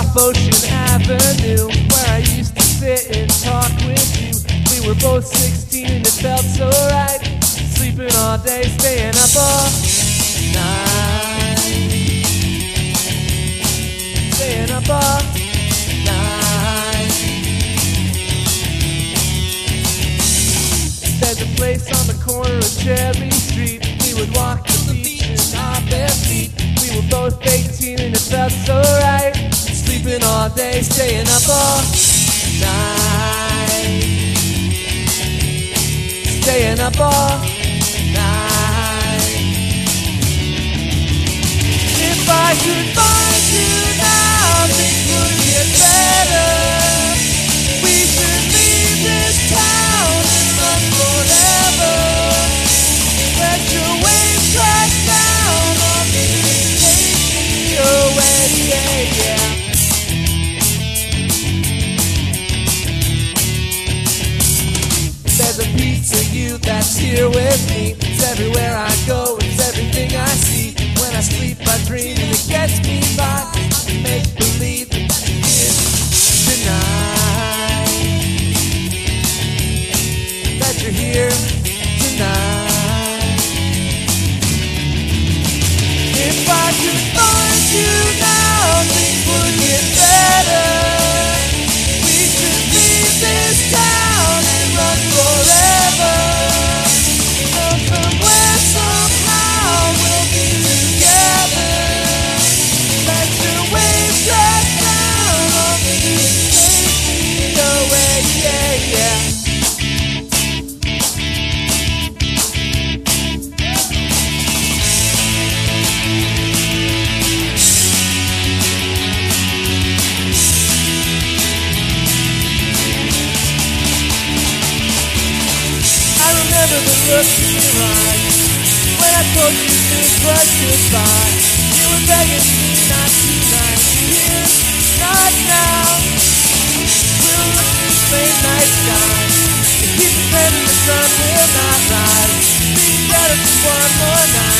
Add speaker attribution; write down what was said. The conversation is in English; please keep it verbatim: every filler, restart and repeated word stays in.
Speaker 1: off Ocean Avenue, where I used to sit and talk with you. We were both sixteen and it felt so right, sleeping all day, staying up all night, staying up all night. There's a place on the corner of Cherry Street. We would walk the beach and our bare feet. We were both eighteen and it felt so right, sleeping all day, staying up all night, staying up all night. If I could find you now, things would get better. We should leave this town and run forever. Let your waves crash down on me and take me away, yeah, yeah. There's a piece of you that's here with me. It's everywhere I go, it's everything I see. When I sleep I dream and it gets me by. I make believe that you're here tonight, that you're here tonight. If I could find you now, things would get better. We should leave this town and run forever. Know somewhere, somehow we'll be together. Let your waves crash down on me, take me away, yeah, yeah. The look in your eyes when I told you this was goodbye. You were begging me not tonight, here, not now. We'll look at the same night sky and keep pretending the sun will not rise. Be together for one more night.